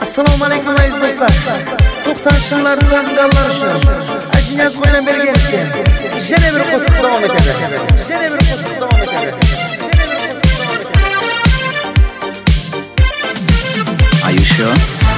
Assalomu alaykum aziz do'stlar. 90-yillar zandallar uchun Ajinaz qo'ydan berganlikka yana bir qo'shiq davom etadi. Are you sure?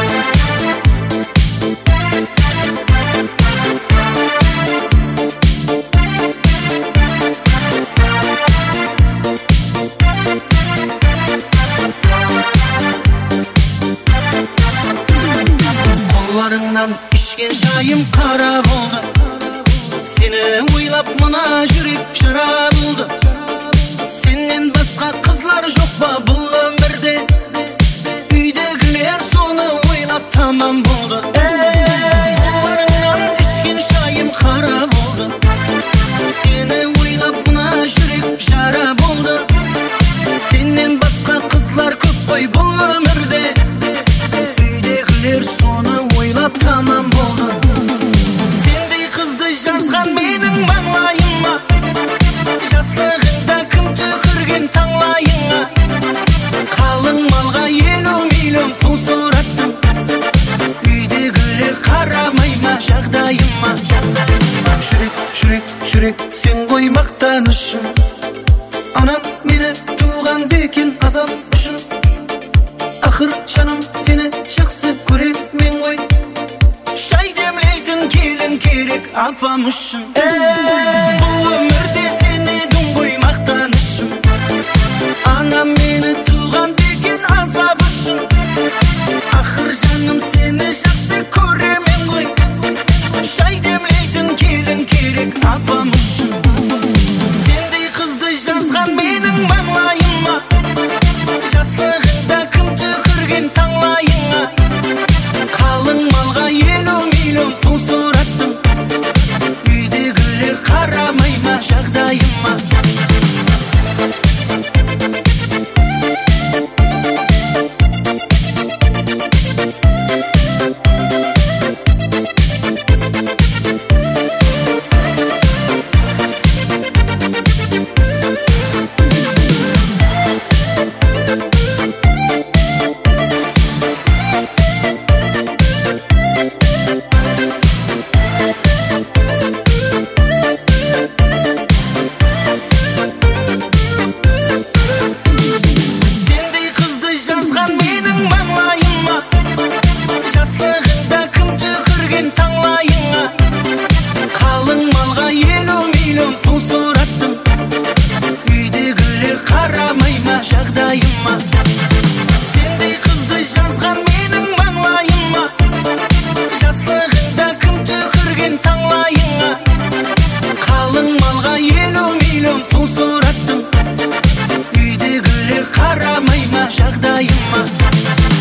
Kollarından içken çayım kara oldu. Seni oylap bana yürek şarap oldu. Senden başka kızlar yok mu bu ömürde? Uydagiler sonu oylap tamam oldu. Kollarından içken çayım kara oldu. Seni oylap bana yürek şarap oldu. Senden başka kızlar çok boy bu ömürde. Uydagiler sonu oylap tamam oldu. Sendey kızdı yazgan menin bağlayıma. Jaslığında kim tükürgen tanglayıma. Kalın malga 50 milyon pul sorattım. Uydagiler karamayma жағдайыма. Жүрек sen koymaktan üşün. Anam meni tuğan bekin azap üçün. Ahır canım seni жақсы көремін ғой. Шай демлейтін келін керек апам үшін. Бұл өмірде сені дің қоймақтан үшін. Анам мені туған деген азап үшін. Ахыр жаным сені жақсы көремін ғой. Шай демлейтін келін керек апам үшін. Сендей қызды жазған менің маңлайыма. Жаслығында кім түкірген таңлайыңа. Қалың малға 50 миллион пұл сораттым. Үйдегілер қарамай ма жағдайыма. Сендей қызды жазған менің маңлайыма. Жаслығында кім түкірген таңлайыңа. Қалың малға 50 миллион пұл сораттым. Үйдегілер қарамай ма жағдайыма. Сендей қызды жазған менің маңлайыма. Жаслығында кім түкірген таңлайыңа. Қалың малға 50 миллион пұл сораттым. Үйдегілер қарамай ма жағдайыма.